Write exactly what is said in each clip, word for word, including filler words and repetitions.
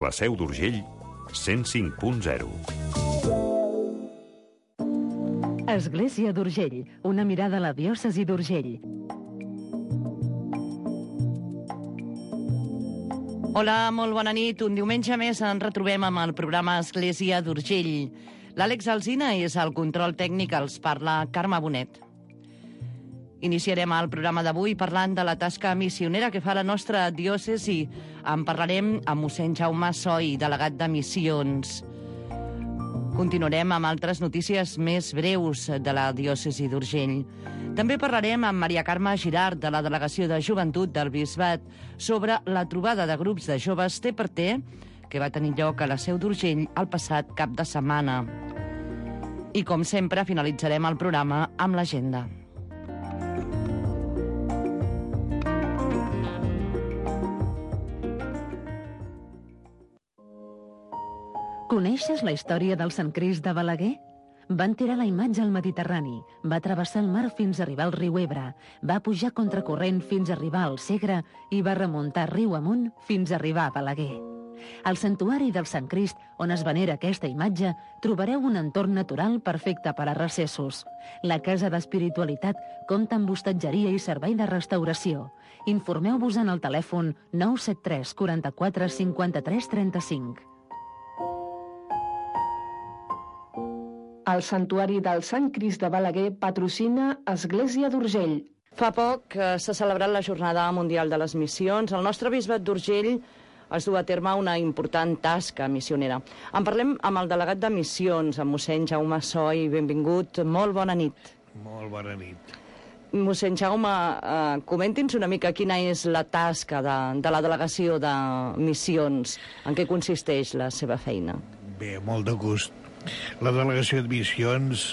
La Seu d'Urgell, cent cinc punt zero. Església d'Urgell, una mirada a la diòcesi d'Urgell. Hola, molt bona nit. Un diumenge més ens retrobem amb el programa Església d'Urgell. L'Àlex Alsina és el control tècnic, els parla Carme Bonet. Iniciarem el programa d'avui parlant de la tasca missionera que fa la nostra diòcesi. En parlarem amb mossèn Jaume Soi, delegat de missions. Continuarem amb altres notícies més breus de la diòcesi d'Urgell. També parlarem amb Maria Carme Girard, de la Delegació de Joventut del Bisbat, sobre la trobada de grups de joves T per T que va tenir lloc a la Seu d'Urgell el passat cap de setmana. I, com sempre, finalitzarem el programa amb l'agenda. Coneixes la història del Sant Crist de Balaguer? Van tirar la imatge al Mediterrani, va travessar el mar fins a arribar al riu Ebre, va pujar contracorrent fins a arribar al Segre i va remuntar riu amunt fins a arribar a Balaguer. Al santuari del Sant Crist, on es venera aquesta imatge, trobareu un entorn natural perfecte per a recessos. La Casa d'Espiritualitat compta amb hostatgeria i servei de restauració. Informeu-vos en el telèfon nou set tres quaranta-quatre cinquanta-tres trenta-cinc. El Santuari del Sant Crist de Balaguer patrocina Església d'Urgell. Fa poc eh, s'ha celebrat la Jornada Mundial de les Missions. El nostre bisbat d'Urgell es du a terme una important tasca missionera. En parlem amb el delegat de missions, amb mossèn Jaume Soi. Benvingut, molt bona nit. Molt bona nit. Mossèn Jaume, eh, comenti'ns una mica quina és la tasca de, de la delegació de missions, en què consisteix la seva feina. Bé, molt de gust. La delegació de missions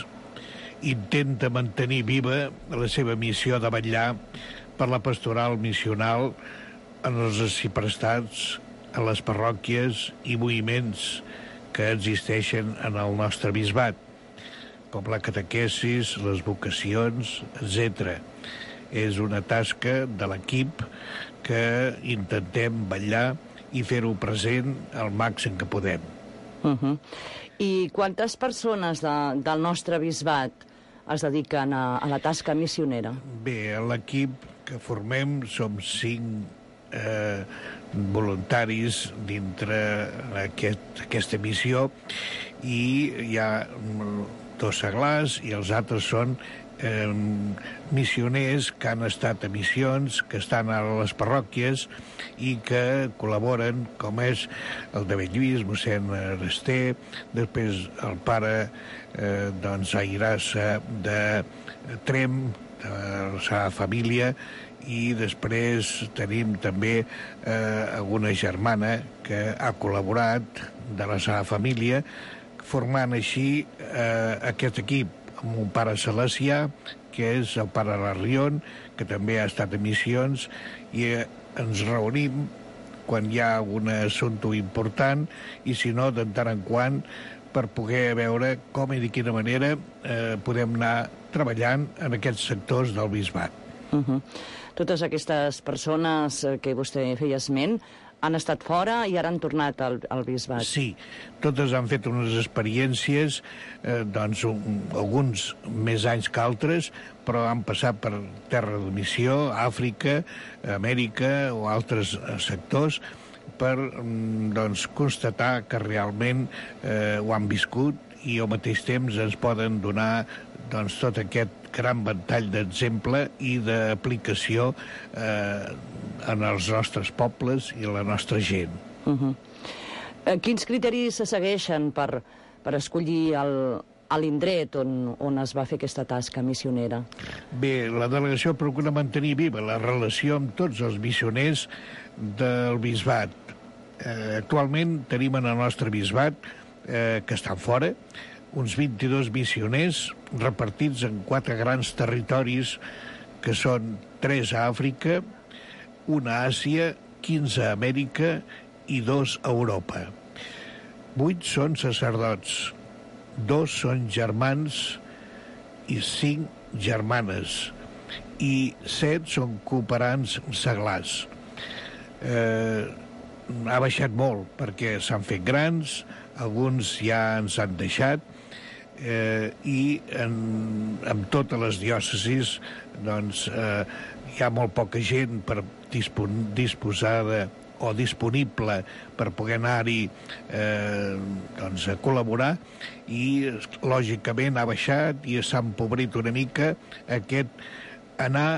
intenta mantenir viva la seva missió de vetllar per la pastoral missional en els arciprestats, en les parròquies i moviments que existeixen en el nostre bisbat, com la catequesis, les vocacions, etcètera. És una tasca de l'equip que intentem vetllar i fer-ho present al màxim que podem. Uh-huh. I quantes persones de, del nostre bisbat es dediquen a, a la tasca missionera? Bé, l'equip que formem som cinc eh, voluntaris dintre aquest, aquesta missió, i hi ha dos seglars i els altres són eh, missioners que han estat a missions, que estan a les parròquies i que col·laboren, com és el de Belllvis, mossèn Resté, després el pare eh, doncs, Airassa de Trem, de la Sagrada Família, i després tenim també eh, alguna germana que ha col·laborat de la Sagrada Família, formant així eh, aquest equip, amb un pare salesià, que és el pare Larrion, que també ha estat a missions, i eh, ens reunim quan hi ha algun assumpte important, i si no, de tant en quant, per poder veure com i de quina manera eh, podem anar treballant en aquests sectors del bisbat. Uh-huh. Totes aquestes persones que vostè feia esment han estat fora i ara han tornat al, al bisbat. Sí, totes han fet unes experiències, eh, doncs un, alguns més anys que altres, però han passat per terra de missió, Àfrica, Amèrica o altres sectors, per doncs, constatar que realment eh, ho han viscut i al mateix temps ens poden donar doncs, tot aquest gran ventall d'exemple i d'aplicació eh, en els nostres pobles i la nostra gent. Uh-huh. Eh, quins criteris se segueixen per, per escollir el, l'indret on, on es va fer aquesta tasca missionera? Bé, la delegació procura mantenir viva la relació amb tots els missioners del bisbat. Eh, actualment tenim en el nostre bisbat, eh, que estan fora, uns vint-i-dos missioners repartits en quatre grans territoris, que són tres a Àfrica, una a Àsia, quinze a Amèrica i dos a Europa. Vuit són sacerdots, dos són germans i cinc germanes, i set són cooperants seglars. Eh, ha baixat molt, perquè s'han fet grans, alguns ja ens han deixat, eh, i en, en totes les diòcesis doncs, eh, hi ha molt poca gent per dispon, disposada o disponible per poder anar-hi eh, doncs, a col·laborar, i lògicament ha baixat i s'ha empobrit una mica aquest anar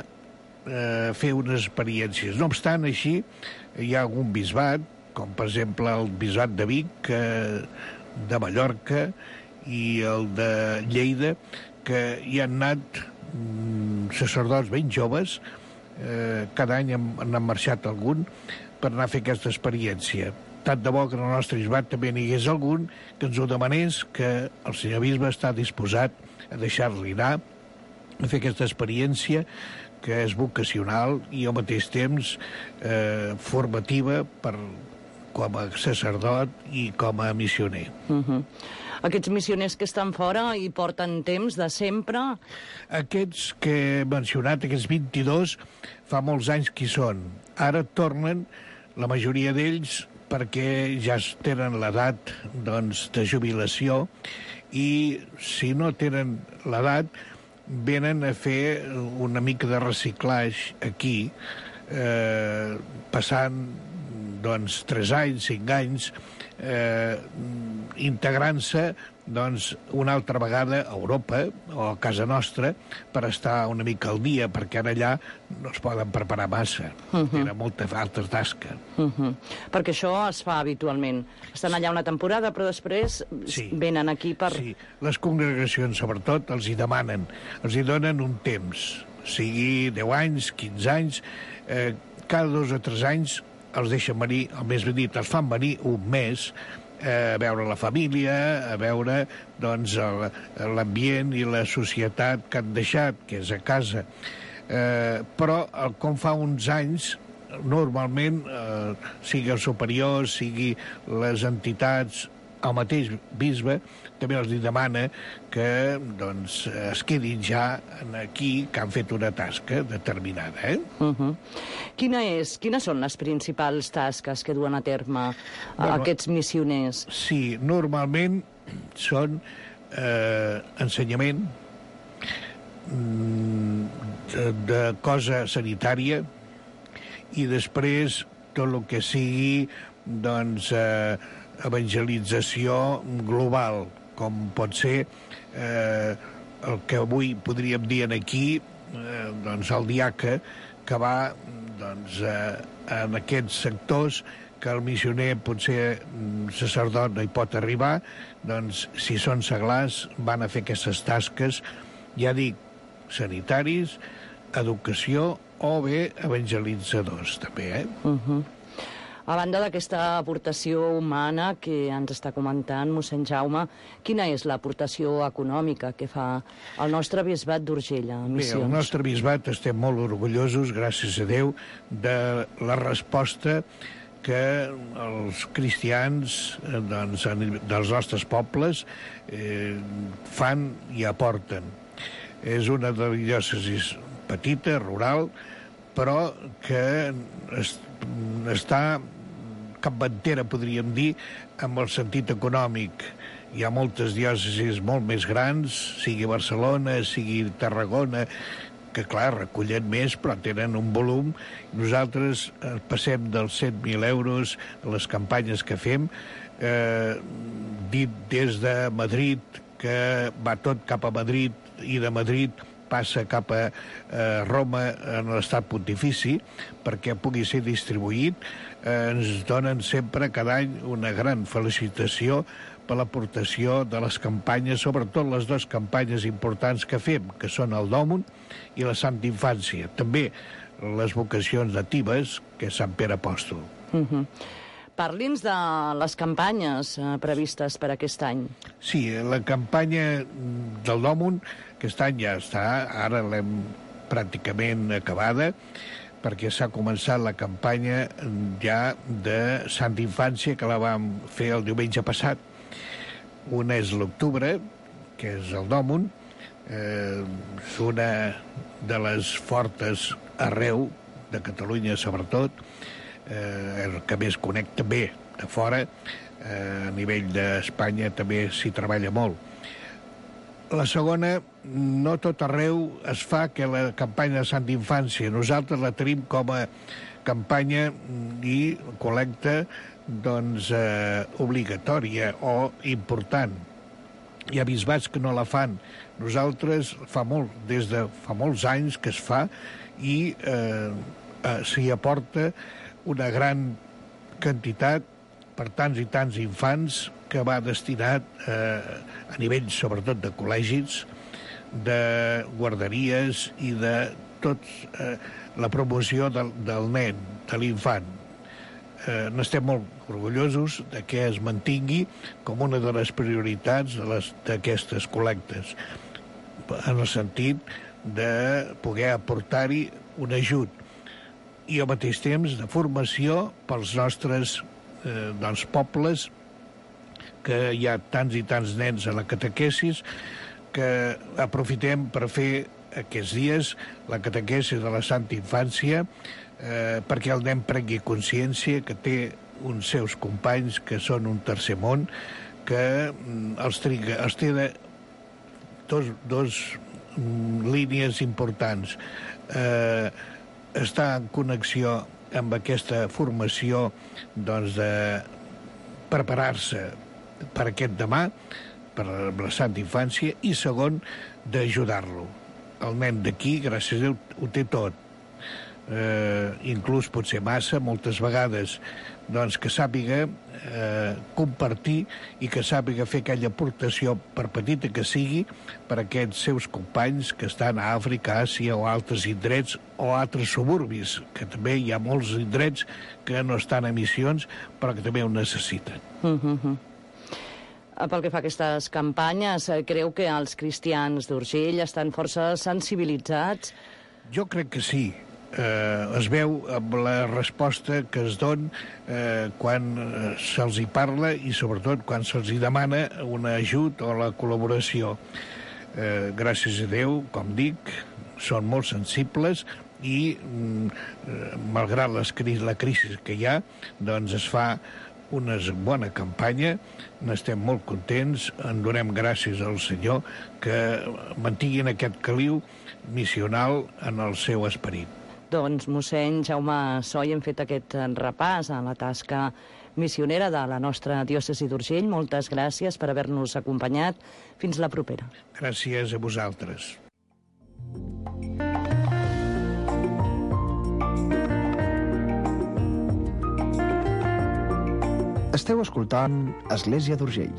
a fer unes experiències. No obstant, així, hi ha algun bisbat, com per exemple el bisbat de Vic, eh, de Mallorca i el de Lleida, que hi han anat mm, sacerdots ben joves, eh, cada any han, han marxat algun, per anar a fer aquesta experiència. Tant de bo que en el nostre bisbat també n'hi hagués algun que ens ho demanés, que el senyor bisbe està disposat a deixar-li anar a fer aquesta experiència, que és vocacional i al mateix temps eh, formativa per, com a sacerdot i com a missioner. Uh-huh. Aquests missioners que estan fora i porten temps de sempre? Aquests que he mencionat, aquests vint-i-dos, fa molts anys que hi són. Ara tornen, la majoria d'ells, perquè ja tenen l'edat doncs, de jubilació, i si no tenen l'edat, venen a fer una mica de reciclatge aquí, eh, passant doncs, tres anys, cinc anys, eh, integrant-se doncs, una altra vegada a Europa o a casa nostra per estar una mica al dia, perquè ara allà no es poden preparar massa. Uh -huh. Tenen molta altra tasca. Uh -huh. Perquè això es fa habitualment. Estan allà una temporada, però després sí. venen aquí per... Sí, les congregacions, sobretot, els hi demanen, els hi donen un temps, sigui deu anys, quinze anys, eh, cada dos o tres anys els deixen venir, o més ben dit, els fan venir un mes a veure la família, a veure doncs, l'ambient i la societat que han deixat, que és a casa. Eh, però, com fa uns anys, normalment, eh, sigui el superior, sigui les entitats, el mateix bisbe, també els demana que doncs, es quedin ja aquí, que han fet una tasca determinada. Eh? Uh -huh. Quina és, quines són les principals tasques que duen a terme bueno, aquests missioners? Sí, normalment són eh, ensenyament, de, de cosa sanitària, i després tot el que sigui doncs, eh, evangelització global, com pot ser eh, el que avui podríem dir aquí, eh, doncs el diaca, que va doncs, eh, en aquests sectors que el missioner, potser sacerdot, no hi pot arribar, doncs si són seglars van a fer aquestes tasques, ja dic, sanitaris, educació o bé evangelitzadors, també, eh? Uh-huh. A banda d'aquesta aportació humana que ens està comentant mossèn Jaume, quina és l'aportació econòmica que fa el nostre bisbat d'Urgell a missions? Bé, el nostre bisbat estem molt orgullosos, gràcies a Déu, de la resposta que els cristians doncs, dels nostres pobles eh, fan i aporten. És una de les diòcesis petita, rural, però que es, està capdavantera, podríem dir, amb el sentit econòmic. Hi ha moltes diòcesis molt més grans, sigui Barcelona, sigui Tarragona, que, clar, recullen més, però tenen un volum. Nosaltres passem dels cent mil euros a les campanyes que fem, eh, dit des de Madrid, que va tot cap a Madrid, i de Madrid passa cap a eh, Roma, en l'estat pontifici, perquè pugui ser distribuït. Eh, ens donen sempre, cada any, una gran felicitació per l'aportació de les campanyes, sobretot les dues campanyes importants que fem, que són el Dòmun i la Santa Infància. També les vocacions natives, que és Sant Pere Apòstol. Uh-huh. Parli'ns de les campanyes eh, previstes per aquest any. Sí, la campanya del Dòmun, aquest any ja està, ara l'hem pràcticament acabada, perquè s'ha començat la campanya ja de Santa Infància, que la vam fer el diumenge passat. Una és l'octubre, que és el Dòmun, eh, és una de les fortes arreu de Catalunya, sobretot, eh, el que més connecta bé de fora, eh, a nivell d'Espanya també s'hi treballa molt. La segona, no tot arreu es fa que la campanya de Santa Infància. Nosaltres la tenim com a campanya i col·lecta doncs, eh, obligatòria o important. Hi ha bisbats que no la fan. Nosaltres fa molt, des de fa molts anys que es fa i eh, eh, s'hi aporta una gran quantitat per tants i tants infants que va destinat eh, a nivell sobretot de col·legis, de guarderies i de tots eh, la promoció del, del nen, de l'infant. Eh, n'estem molt orgullosos de que es mantingui com una de les prioritats d'aquestes col·lectes, en el sentit de poder aportar-hi un ajut i al mateix temps de formació pels nostres eh, doncs, pobles, que hi ha tants i tants nens a la catequesis, que aprofitem per fer aquests dies la catequesi de la Santa Infància, eh, perquè el nen prengui consciència que té uns seus companys que són un tercer món, que mm, els, triga, els té de dos, dos mm, línies importants. Eh, estar en connexió amb aquesta formació doncs, de preparar-se per aquest demà, per la Santa Infància, i segon, d'ajudar-lo. El nen d'aquí, gràcies a Déu, ho té tot. Eh, inclús potser massa, moltes vegades, doncs que sàpiga eh, compartir i que sàpiga fer aquella aportació, per petita que sigui, per a aquests seus companys que estan a Àfrica, Àsia o altres indrets o altres suburbis, que també hi ha molts indrets que no estan a missions però que també ho necessiten. Mm-hmm. Pel que fa a aquestes campanyes, creu que els cristians d'Urgell estan força sensibilitzats? Jo crec que sí. Eh, es veu amb la resposta que es don eh, quan se'ls hi parla i sobretot quan se'ls hi demana un ajut o la col·laboració. Eh, gràcies a Déu, com dic, són molt sensibles i, mm, malgrat les, la crisi que hi ha, doncs es fa una bona campanya, n'estem molt contents, en donem gràcies al Senyor que mantinguin aquest caliu missional en el seu esperit. Doncs, mossèn Jaume Soy, hem fet aquest repàs a la tasca missionera de la nostra diòcesi d'Urgell. Moltes gràcies per haver-nos acompanyat. Fins la propera. Gràcies a vosaltres. Esteu escoltant Església d'Urgell.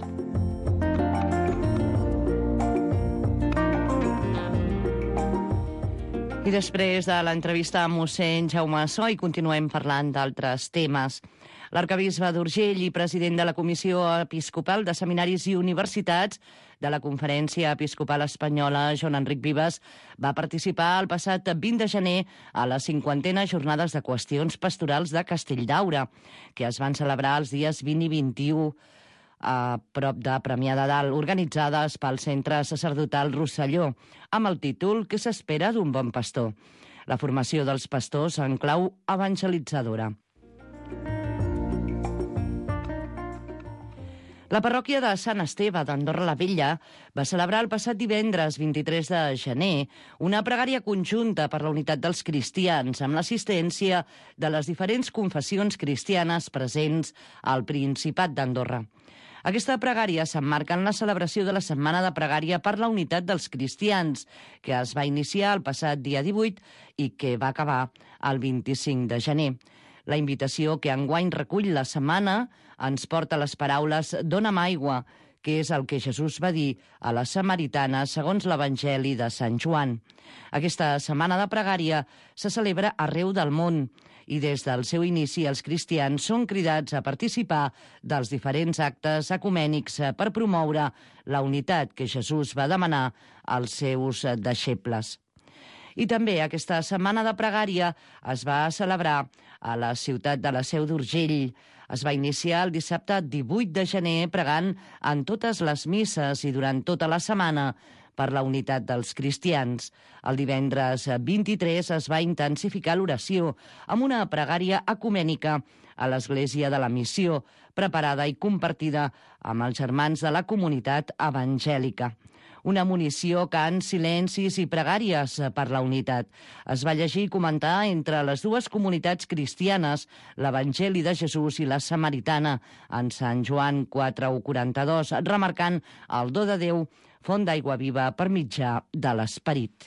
I després de l'entrevista amb mossèn Jaume Soy continuem parlant d'altres temes. L'arcabisbe d'Urgell i president de la Comissió Episcopal de Seminaris i Universitats de la Conferència Episcopal Espanyola, Joan Enric Vives, va participar el passat vint de gener a les cinquantenes jornades de qüestions pastorals de Castelldaura, que es van celebrar els dies vint i vint-i-u a prop de Premià de Dalt, organitzades pel Centre Sacerdotal Rosselló, amb el títol «Què s'espera d'un bon pastor?». La formació dels pastors en clau evangelitzadora. La parròquia de Sant Esteve d'Andorra la Vella va celebrar el passat divendres vint-i-tres de gener una pregària conjunta per la unitat dels cristians amb l'assistència de les diferents confessions cristianes presents al Principat d'Andorra. Aquesta pregària s'emmarca en la celebració de la Setmana de Pregària per la Unitat dels Cristians, que es va iniciar el passat dia divuit i que va acabar el vint-i-cinc de gener. La invitació que enguany recull la setmana ens porta les paraules «Dóna'm aigua», que és el que Jesús va dir a la samaritana segons l'Evangeli de Sant Joan. Aquesta Setmana de Pregària se celebra arreu del món i des del seu inici els cristians són cridats a participar dels diferents actes ecumènics per promoure la unitat que Jesús va demanar als seus deixebles. I també aquesta Setmana de Pregària es va celebrar a la ciutat de la Seu d'Urgell. Es va iniciar el dissabte divuit de gener pregant en totes les misses i durant tota la setmana per la unitat dels cristians. El divendres vint-i-tres es va intensificar l'oració amb una pregària ecumènica a l'Església de la Missió, preparada i compartida amb els germans de la comunitat evangèlica. Una munició, cants, silencis i pregàries per la unitat. Es va llegir i comentar entre les dues comunitats cristianes l'Evangeli de Jesús i la Samaritana en Sant Joan quatre u quaranta-dos, remarcant el do de Déu, font d'aigua viva per mitjà de l'Esperit.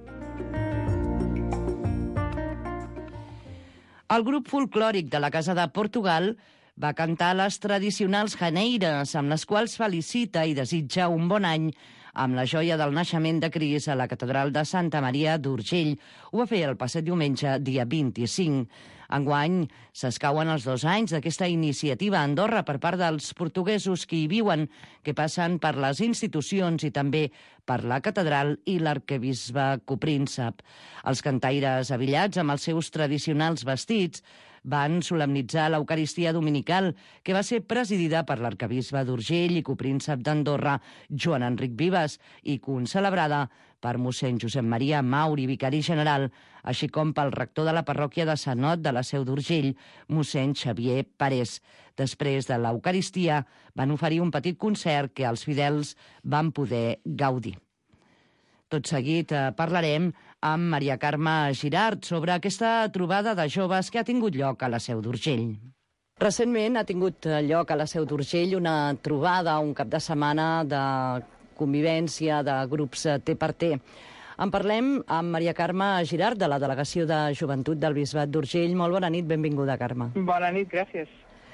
El grup folclòric de la Casa de Portugal va cantar les tradicionals janeires, amb les quals felicita i desitja un bon any amb la joia del naixement de Crist a la catedral de Santa Maria d'Urgell. Ho va fer el passat diumenge, dia vint-i-cinc. Enguany s'escauen els dos anys d'aquesta iniciativa a Andorra per part dels portuguesos que hi viuen, que passen per les institucions i també per la catedral i l'arquebisbe copríncep. Els cantaires abillats amb els seus tradicionals vestits van solemnitzar l'Eucaristia dominical, que va ser presidida per l'arquebisbe d'Urgell i copríncep d'Andorra, Joan Enric Vives, i concelebrada per mossèn Josep Maria Mauri, vicari general, així com pel rector de la parròquia de Sant Ot de la Seu d'Urgell, mossèn Xavier Parés. Després de l'Eucaristia van oferir un petit concert que els fidels van poder gaudir. Tot seguit eh, parlarem amb Maria Carme Girart sobre aquesta trobada de joves que ha tingut lloc a la Seu d'Urgell. Recentment ha tingut lloc a la Seu d'Urgell una trobada, un cap de setmana de convivència de grups T per T. En parlem amb Maria Carme Girart, de la Delegació de Joventut del Bisbat d'Urgell. Molt bona nit, benvinguda, Carme. Bona nit, gràcies.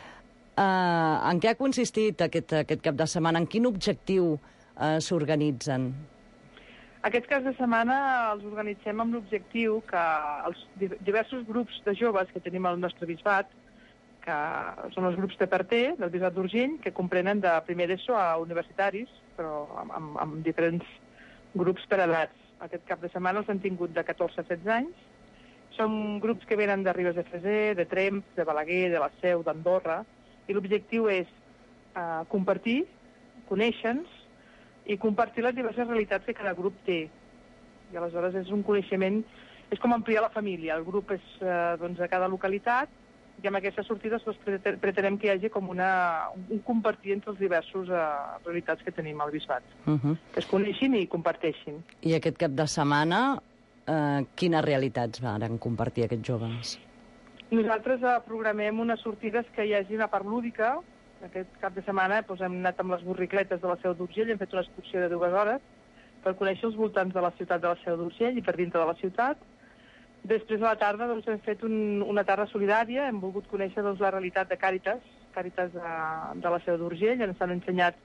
Uh, en què ha consistit aquest, aquest cap de setmana? En quin objectiu uh, s'organitzen? Aquests caps de setmana els organitzem amb l'objectiu que els diversos grups de joves que tenim al nostre bisbat, que són els grups T per T del Bisbat d'Urgell, que comprenen de primer d'ESO a universitaris, però amb, amb, amb diferents grups per edats. Aquest cap de setmana els han tingut de catorze a setze anys. Són grups que venen de Ribes de Freser, de Tremp, de Balaguer, de la Seu, d'Andorra, i l'objectiu és eh, compartir, conèixer-nos, i compartir les diverses realitats que cada grup té. I aleshores és un coneixement, és com ampliar la família. El grup és eh, doncs, a cada localitat, i amb aquestes sortides doncs, pretenem que hi hagi com una, un compartir entre els diversos eh, realitats que tenim al bisbat. Uh -huh. Que es coneixin i comparteixin. I aquest cap de setmana, eh, quines realitats varen compartir aquests joves? Nosaltres eh, programem unes sortides que hi hagi una part lúdica. Aquest cap de setmana doncs, hem anat amb les borricletes de la Seu d'Urgell, hem fet una excursió de dues hores per conèixer els voltants de la ciutat de la Seu d'Urgell i per dintre de la ciutat. Després a la tarda doncs, hem fet un, una tarda solidària, hem volgut conèixer doncs, la realitat de Càritas, Càritas de, de la Seu d'Urgell, ens han ensenyat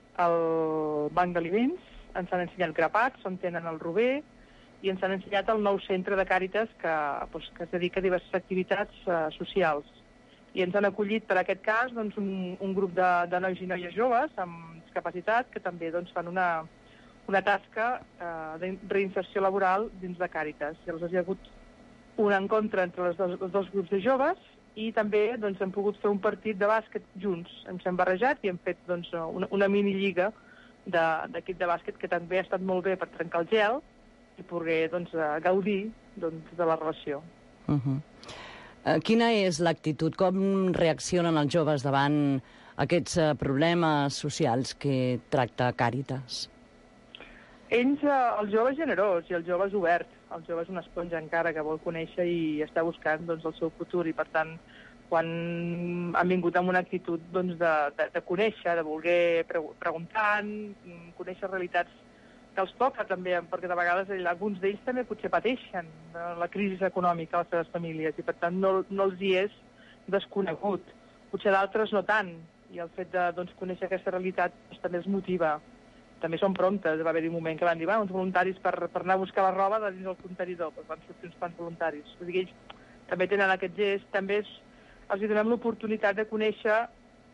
el banc d'aliments, ens han ensenyat grapats, on tenen el rober, i ens han ensenyat el nou centre de Càritas que, doncs, que es dedica a diverses activitats eh, socials. I ens han acollit per aquest cas doncs, un, un grup de, de nois i noies joves amb discapacitat que també doncs, fan una, una tasca eh, de reinserció laboral dins de Càritas. Llavors hi ha hagut un encontre entre els dos, els dos grups de joves i també doncs, hem pogut fer un partit de bàsquet junts. Ens hem barrejat i hem fet doncs, una, una minilliga d'equip de, de bàsquet que també ha estat molt bé per trencar el gel i poder doncs, gaudir doncs, de la relació. Uh-huh. Quina és l'actitud? Com reaccionen els joves davant aquests problemes socials que tracta Càritas? Ells, el jove és generós i el jove és obert. El jove és una esponja encara que vol conèixer i està buscant doncs, el seu futur. I, per tant, quan han vingut amb una actitud doncs, de, de, de conèixer, de voler preguntant, conèixer realitats que els toca també, perquè de vegades alguns d'ells també potser pateixen la crisi econòmica a les seves famílies i per tant no, no els hi és desconegut. Potser d'altres no tant, i el fet de doncs, conèixer aquesta realitat doncs, també els motiva. També són promptes, va haver-hi un moment que van dir va, uns voluntaris per, per anar a buscar la roba de dins del contenidor, doncs van sortir uns quants voluntaris. Vull dir, ells també tenen aquest gest, també és, els donem l'oportunitat de conèixer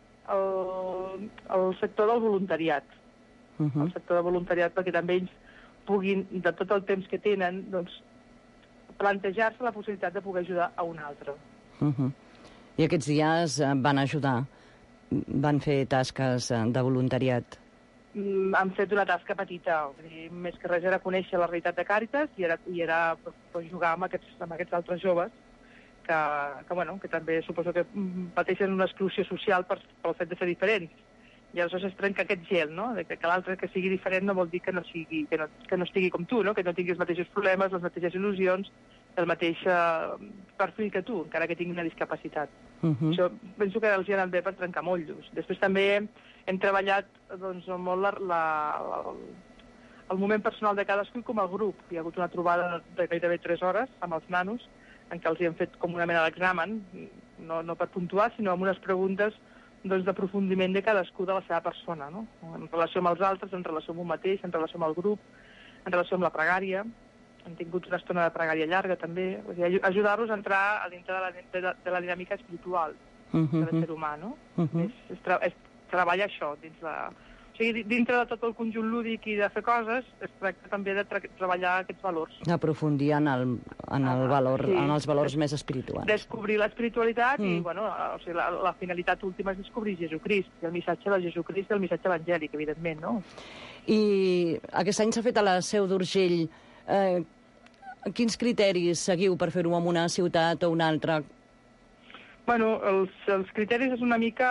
el, el sector del voluntariat. Uh-huh. El sector de voluntariat, perquè també ells puguin, de tot el temps que tenen, doncs, plantejar-se la possibilitat de poder ajudar a un altre. Uh-huh. I aquests dies van ajudar, van fer tasques de voluntariat? mm, han fet una tasca petita. Vull dir, més que res era conèixer la realitat de Càritas i era, i era pues, jugar amb aquests, amb aquests altres joves que, que, bueno, que també suposo que pateixen una exclusió social per, pel fet de ser diferents. I aleshores es trenca aquest gel, no? De que, que l'altre que sigui diferent no vol dir que no, sigui, que no, que no estigui com tu, no? Que no tingui els mateixos problemes, les mateixes il·lusions, el mateix uh, perfil que tu, encara que tingui una discapacitat. Uh-huh. Això penso que els hi ha anat bé per trencar mollos. Després també hem treballat doncs, molt la, la, la, el moment personal de cadascú com el grup. Hi ha hagut una trobada de gairebé tres hores amb els nanos en què els hi hem fet com una mena d'examen, no, no per puntuar, sinó amb unes preguntes doncs, d'aprofundiment de cadascú de la seva persona, no? En relació amb els altres, en relació amb un mateix, en relació amb el grup, en relació amb la pregària. Hem tingut una estona de pregària llarga, també. O sigui, ajudar-los a entrar a dintre de la, de, de la dinàmica espiritual uh-huh. de l'ésser humà, no? Uh-huh. és, és, tra és treballar això dins la... O sigui, dintre de tot el conjunt lúdic i de fer coses, es tracta també de tra treballar aquests valors. Aprofundir en, el, en, el valor, sí. en els valors més espirituals. Descobrir l'espiritualitat mm. i, bueno, o sigui, la, la finalitat última és descobrir Jesucrist, i el missatge de Jesucrist i el missatge evangèlic, evidentment, no? I aquest any s'ha fet a la Seu d'Urgell. Eh, quins criteris seguiu per fer-ho en una ciutat o una altra? Bueno, els, els criteris és una mica...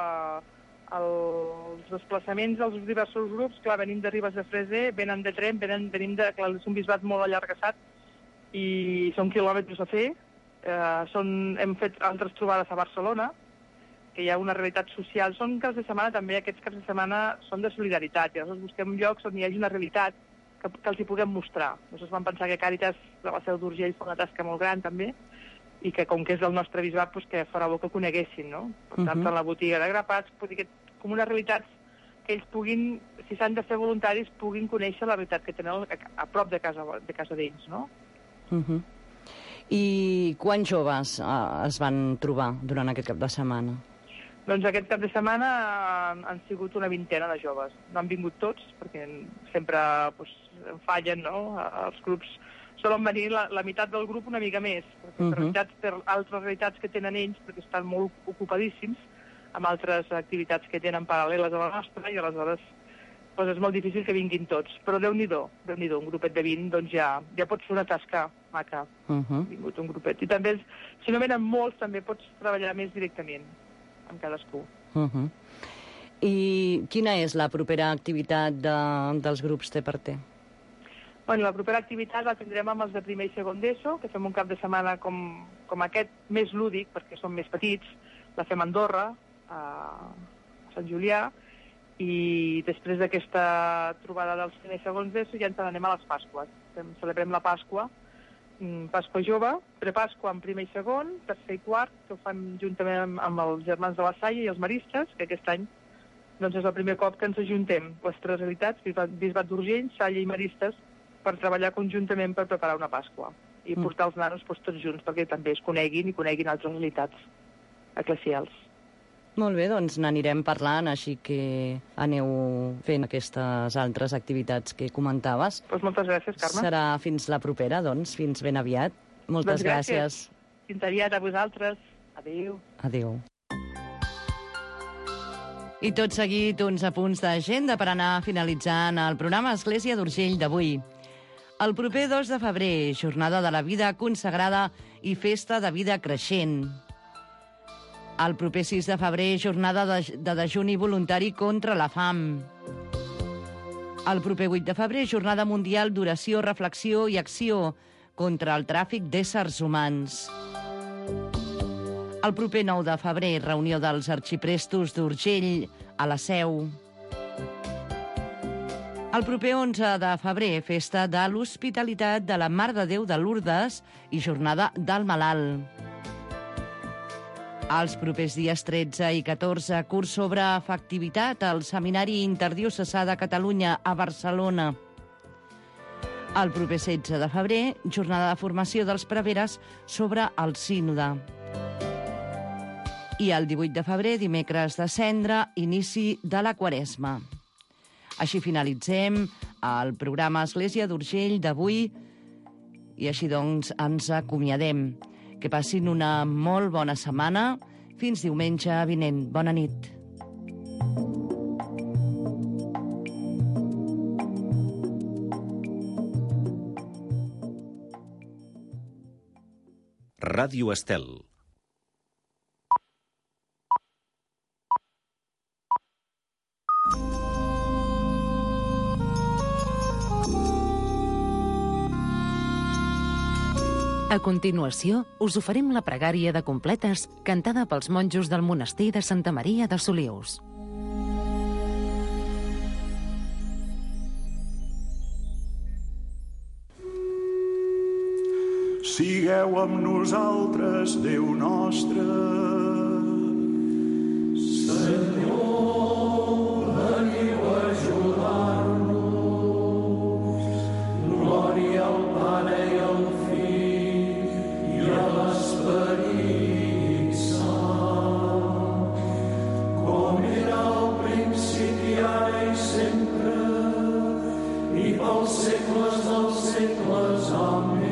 els desplaçaments dels diversos grups, clar, venim de Ribes de Freser, venen de tren, venen, venim de... Clar, és un bisbat molt allargassat i són quilòmetres a fer. Eh, són, hem fet altres trobades a Barcelona, que hi ha una realitat social. Són caps de setmana també, aquests caps de setmana són de solidaritat, i llavors busquem llocs on hi hagi una realitat que, que els hi puguem mostrar. Nosaltres vam pensar que Càritas de la Seu d'Urgell fa una tasca molt gran també, i que com que és del nostre bisbat, pues, que fora bo que coneguessin, no? Per tant, uh-huh. en la botiga de grapats, que, com una realitat que ells puguin, si s'han de fer voluntaris, puguin conèixer la realitat que tenen a, a prop de casa de casa d'ells, no? Uh-huh. I quants joves uh, es van trobar durant aquest cap de setmana? Doncs aquest cap de setmana han, han sigut una vintena de joves. No han vingut tots, perquè sempre pues, fallen, no? Els grups solen venir la, la meitat del grup una mica més, perquè uh-huh. per, realitats, per altres realitats que tenen ells, perquè estan molt ocupadíssims amb altres activitats que tenen paral·leles a la nostra, i aleshores doncs és molt difícil que vinguin tots. Però Déu-n'hi-do, Déu-n'hi-do, un grupet de vint doncs ja, ja pot ser una tasca maca. Uh-huh. Ha vingut un grupet. I també, si no venen molts, també pots treballar més directament amb cadascú. Uh-huh. I quina és la propera activitat de, dels grups T per T? Bueno, la propera activitat la tindrem amb els de primer i segon d'ESO, que fem un cap de setmana com, com aquest, més lúdic, perquè són més petits. La fem a Andorra, a Sant Julià, i després d'aquesta trobada dels primer i segons d'ESO ja ens n'anem a les Pasques. Celebrem la Pasqua, Pasqua jove, prepasqua en primer i segon, tercer i quart, que ho fan juntament amb, amb els germans de la Salle i els maristes, que aquest any doncs, és el primer cop que ens ajuntem les tres realitats, Bisbat d'Urgell, Salle i maristes, per treballar conjuntament per preparar una Pasqua i mm. portar els nanos doncs, tots junts perquè també es coneguin i coneguin altres realitats eclesials. Molt bé, doncs n'anirem parlant, així que aneu fent aquestes altres activitats que comentaves. Doncs moltes gràcies, Carme. Serà fins la propera, doncs, fins ben aviat. Moltes doncs gràcies. gràcies. Fins aviat a vosaltres. Adéu. Adéu. I tot seguit uns apunts d'agenda per anar finalitzant el programa Església d'Urgell d'avui. El proper dos de febrer, jornada de la vida consagrada i festa de vida creixent. El proper sis de febrer, jornada de, de dejuni voluntari contra la fam. El proper vuit de febrer, jornada mundial d'oració, reflexió i acció contra el tràfic d'éssers humans. El proper nou de febrer, reunió dels arxiprestos d'Urgell a la Seu. El proper onze de febrer, festa de l'Hospitalitat de la Mare de Déu de Lourdes i jornada del malalt. Els propers dies tretze i catorze, curs sobre afectivitat al Seminari Interdiocesà de Catalunya a Barcelona. El proper setze de febrer, jornada de formació dels preveres sobre el sínode. I el divuit de febrer, dimecres de Cendra, inici de la Quaresma. Així finalitzem el programa Església d'Urgell d'avui i així doncs ens acomiadem. Que passin una molt bona setmana. Fins diumenge vinent. Bona nit. Ràdio Estel. A continuació, us oferim la pregària de completes cantada pels monjos del monestir de Santa Maria de Solius. Sigueu amb nosaltres, Déu nostre. Senyor, veniu a ajudar-nos. Glòria al Pare i al Fill i a l'Esperit Sant, com era al principi, ara i sempre, i pels segles dels segles. Amén.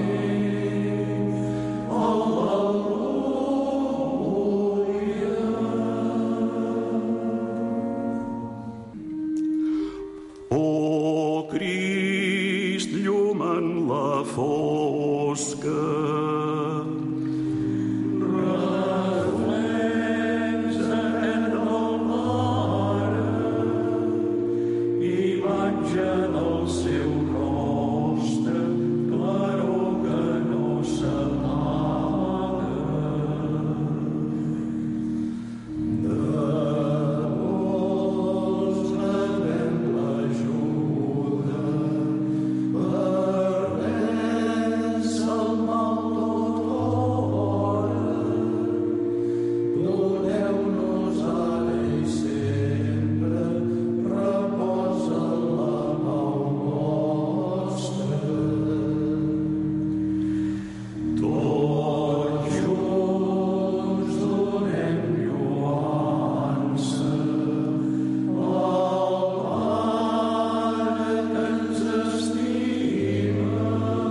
O Crist, llum en la fosca, reflex etern del Pare, imatge del seu rostre, claror que no s'amaga. De vos rebem l'ajuda, per vèncer el mal tota hora. Doneu-nos ara i sempre repòs en la pau vostra. Tots junts donem lloança al Pare que ens estima,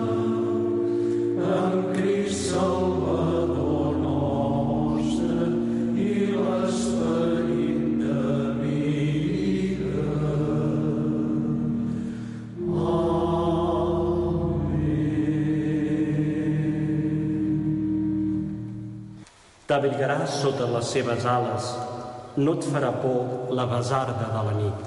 en Crist Salvador nostre i l'Esperit de vida. T'abrigaràs sota les seves ales, no et farà por la basarda de la nit.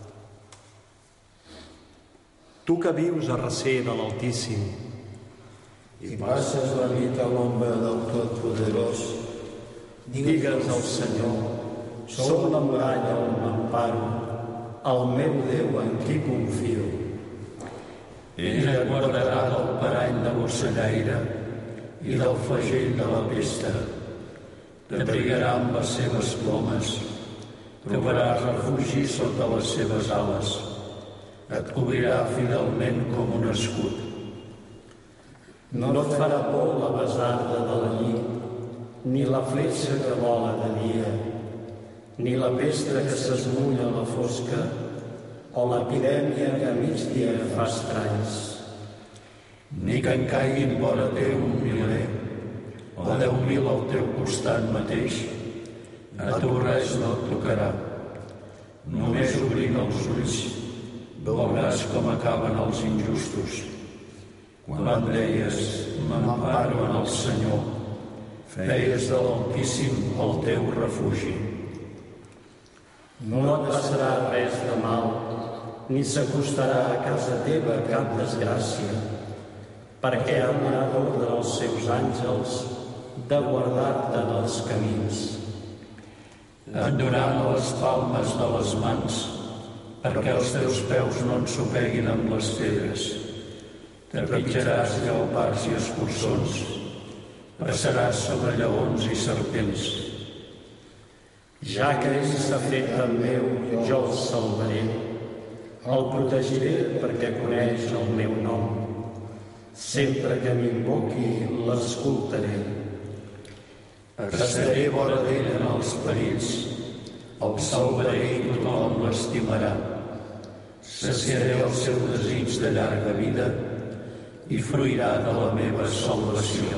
Tu que vius a recer de l'Altíssim I passes la nit a l'ombra del Totpoderós, digues al Senyor: sou la muralla on m'emparo, el meu Déu en qui confio. ell et guardarà del parany de l'ocellaire i del flagell de la pesta. T'abrigarà amb les seves plomes, trobaràs refugi sota les seves ales. Et cobrirà fidelment com un escut. No et farà por la basarda de la nit, ni la fletxa que vola de dia, ni la pesta que s'esmulla a la fosca, o l'epidèmia que a migdia fa estralls. Ni que en caiguin vora teu un miler, o deu mil al teu costat mateix, a tu res no et tocarà. Només obrint els ulls veuràs com acaben els injustos. Quan deies, m'emparo en el Senyor, feies de l'Altíssim el teu refugi. No et passarà res de mal, ni s'acostarà a casa teva cap desgràcia, perquè ha donat ordre als seus àngels de guardar-te en els camins. Et duran a les palmes de les mans, perquè els teus peus no ensopeguin amb les pedres. Trepitjaràs lleopards i escurçons, passaràs sobre lleons i serpents. Ja que ell s'ha fet tan meu, jo el salvaré, el protegiré perquè coneix el meu nom. Sempre que m'invoqui, l'escoltaré. Estaré vora d'ell en els perills, el salvaré i tothom l'estimarà. Saciaré el seu desig de llarga vida i fruirà de la meva salvació.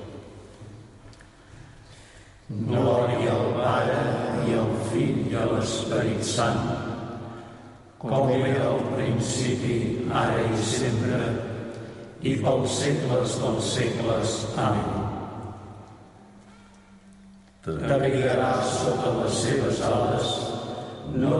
Glòria al Pare i al Fill i a l'Esperit Sant, com era al principi, ara i sempre, i pels segles dels segles. Amén. t'abrigarà sota les seves ales, no